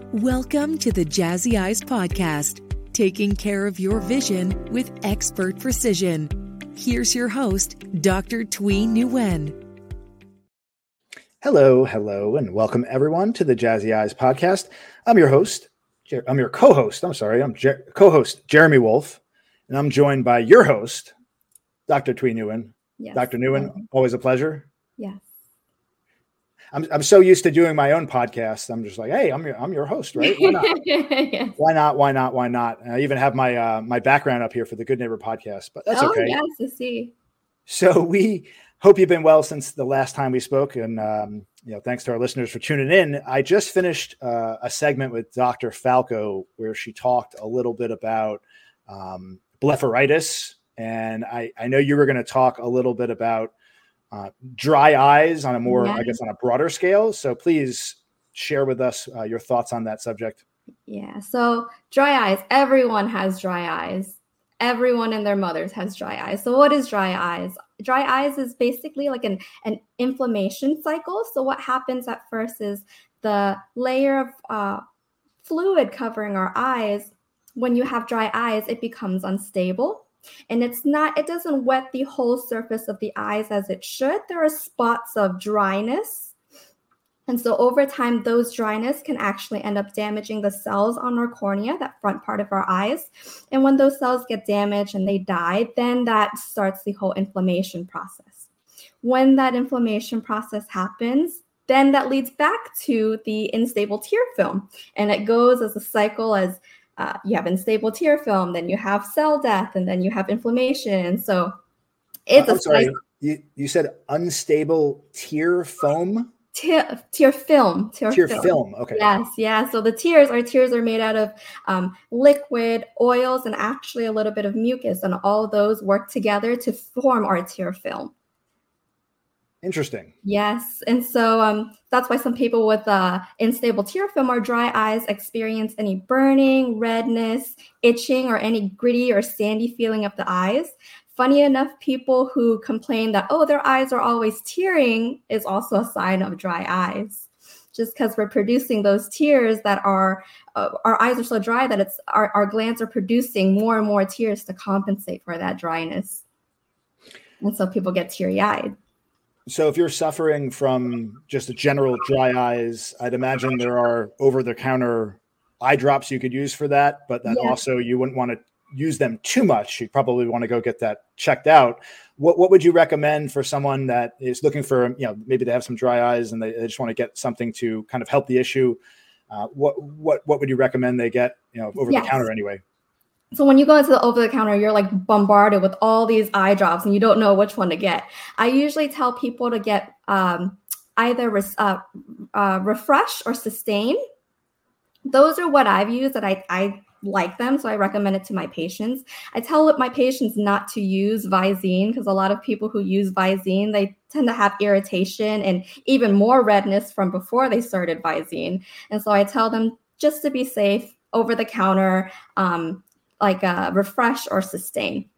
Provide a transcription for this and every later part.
Welcome to the Jazzy Eyes Podcast, taking care of your vision with expert precision. Here's your host, Dr. Thuy Nguyen. Hello, and welcome everyone to the Jazzy Eyes Podcast. I'm your co-host, Jeremy Wolf, and I'm joined by your host, Dr. Thuy Nguyen. Yes. Dr. Nguyen, always a pleasure. Yes. I'm so used to doing my own podcast. I'm just like, hey, I'm your host, right? Why not? Yes. Why not? And I even have my background up here for the Good Neighbor podcast, but that's okay. Yes, I see. So we hope you've been well since the last time we spoke, and thanks to our listeners for tuning in. I just finished a segment with Dr. Falco where she talked a little bit about blepharitis, and I know you were going to talk a little bit about dry eyes on a more, on a broader scale. So please share with us your thoughts on that subject. Yeah. So dry eyes, everyone has dry eyes. Everyone and their mothers has dry eyes. So what is dry eyes? Dry eyes is basically like an inflammation cycle. So what happens at first is the layer of fluid covering our eyes. When you have dry eyes, it becomes unstable. And it doesn't wet the whole surface of the eyes as it should. There are spots of dryness. And so over time, those dryness can actually end up damaging the cells on our cornea, that front part of our eyes. And when those cells get damaged and they die, then that starts the whole inflammation process. When that inflammation process happens, then that leads back to the unstable tear film. And it goes as a cycle as you have unstable tear film, then you have cell death, and then you have inflammation. So it's You said unstable tear foam? Tear film. Tear film. Okay. Yes. Yeah. So the tears are made out of liquid, oils, and actually a little bit of mucus. And all of those work together to form our tear film. Interesting. Yes. And so that's why some people with unstable tear film or dry eyes experience any burning, redness, itching, or any gritty or sandy feeling of the eyes. Funny enough, people who complain that, their eyes are always tearing is also a sign of dry eyes. Just because we're producing those tears that our eyes are so dry that our glands are producing more and more tears to compensate for that dryness. And so people get teary-eyed. So if you're suffering from just a general dry eyes, I'd imagine there are over-the-counter eye drops you could use for that, but that also you wouldn't want to use them too much. You probably want to go get that checked out. What would you recommend for someone that is looking for, maybe they have some dry eyes and they just want to get something to kind of help the issue? What would you recommend they get, over the counter anyway? So when you go into the over-the-counter, you're like bombarded with all these eye drops and you don't know which one to get. I usually tell people to get either Refresh or Sustain. Those are what I've used that I like them, so I recommend it to my patients. I tell my patients not to use Visine because a lot of people who use Visine, they tend to have irritation and even more redness from before they started Visine. And so I tell them just to be safe, over-the-counter, like Refresh or Sustain.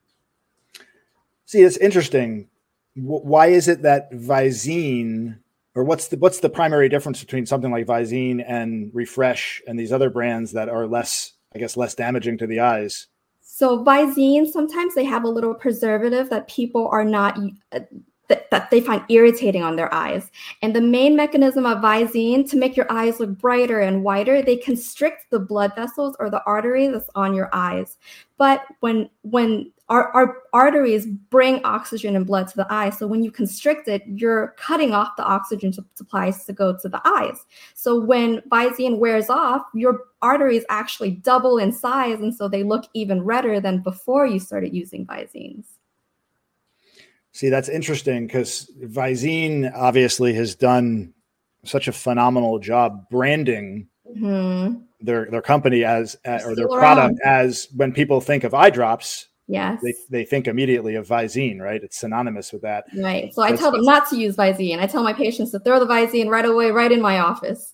See, it's interesting. Why is it that Visine, or what's the primary difference between something like Visine and Refresh and these other brands that are less damaging to the eyes? So Visine, sometimes they have a little preservative that people are not that they find irritating on their eyes. And the main mechanism of Visine, to make your eyes look brighter and whiter, they constrict the blood vessels or the arteries that's on your eyes. But when our arteries bring oxygen and blood to the eye, so when you constrict it, you're cutting off the oxygen supplies to go to the eyes. So when Visine wears off, your arteries actually double in size, and so they look even redder than before you started using Visines. See, that's interesting because Visine obviously has done such a phenomenal job branding their company as or their product as when people think of eye drops. Yes, they think immediately of Visine, right? It's synonymous with that. Right. So I tell them not to use Visine. I tell my patients to throw the Visine right away, right in my office.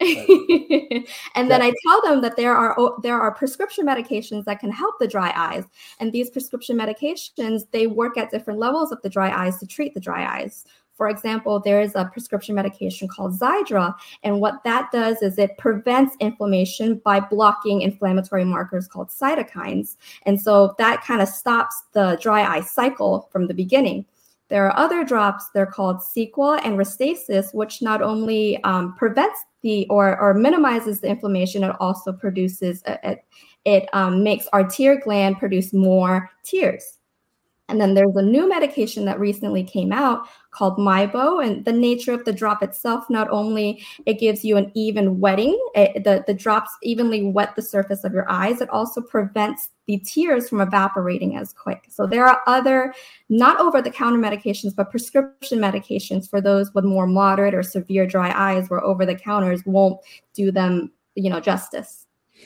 And then I tell them that there are prescription medications that can help the dry eyes. And these prescription medications, they work at different levels of the dry eyes to treat the dry eyes. For example, there is a prescription medication called Xiidra, and what that does is it prevents inflammation by blocking inflammatory markers called cytokines. And so that kind of stops the dry eye cycle from the beginning. There are other drops, they're called Cequa and Restasis, which not only prevents or minimizes the inflammation, it also produces, it makes our tear gland produce more tears. And then there's a new medication that recently came out called Mibo, and the nature of the drop itself, not only it gives you an even wetting, the drops evenly wet the surface of your eyes, it also prevents the tears from evaporating as quick. So there are other, not over-the-counter medications, but prescription medications for those with more moderate or severe dry eyes where over-the-counters won't do them, justice.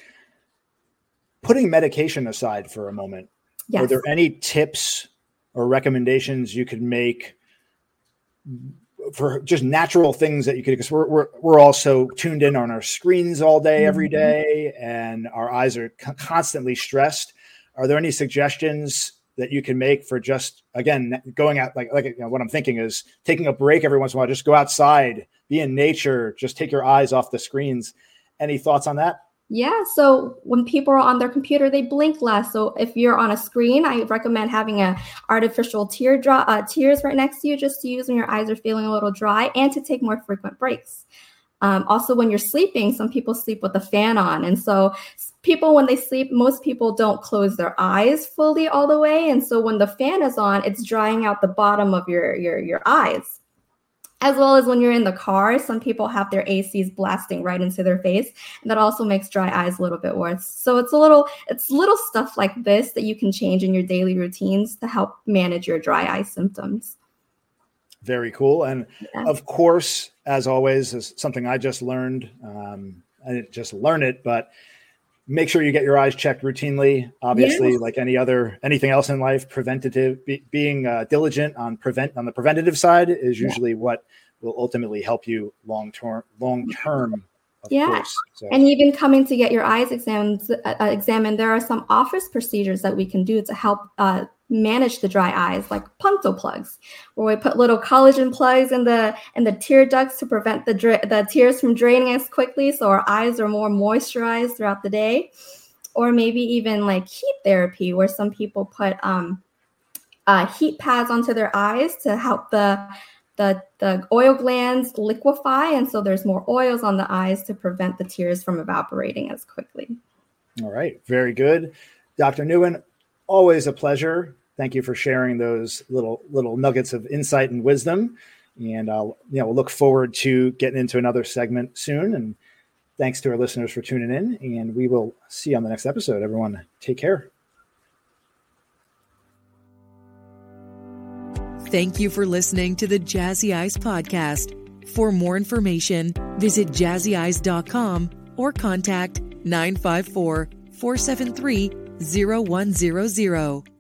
Putting medication aside for a moment, yes. Are there any tips or recommendations you could make for just natural things that you could, because we're also tuned in on our screens all day, every day, and our eyes are constantly stressed. Are there any suggestions that you can make for just, again, going out, like what I'm thinking is taking a break every once in a while, just go outside, be in nature, just take your eyes off the screens. Any thoughts on that? Yeah, so when people are on their computer, they blink less. So if you're on a screen, I recommend having an artificial tears right next to you, just to use when your eyes are feeling a little dry, and to take more frequent breaks. Also, when you're sleeping, some people sleep with the fan on. And so people, when they sleep, most people don't close their eyes fully all the way. And so when the fan is on, it's drying out the bottom of your eyes. As well as when you're in the car, some people have their ACs blasting right into their face. And that also makes dry eyes a little bit worse. So it's little stuff like this that you can change in your daily routines to help manage your dry eye symptoms. Very cool. And of course, as always, is something I just learned. I didn't just learn it, but make sure you get your eyes checked routinely. Obviously, like anything else in life, being diligent on the preventative side is usually what will ultimately help you long term. Of course. So. And even coming to get your eyes examined, there are some office procedures that we can do to help manage the dry eyes, like punto plugs, where we put little collagen plugs in the tear ducts to prevent the tears from draining as quickly, so our eyes are more moisturized throughout the day. Or maybe even like heat therapy, where some people put heat pads onto their eyes to help the oil glands liquefy, and so there's more oils on the eyes to prevent the tears from evaporating as quickly. All right, very good. Dr. Nguyen, always a pleasure. Thank you for sharing those little nuggets of insight and wisdom. And we'll look forward to getting into another segment soon. And thanks to our listeners for tuning in. And we will see you on the next episode. Everyone, take care. Thank you for listening to the Jazzy Eyes podcast. For more information, visit jazzyeyes.com or contact 954-473-0100.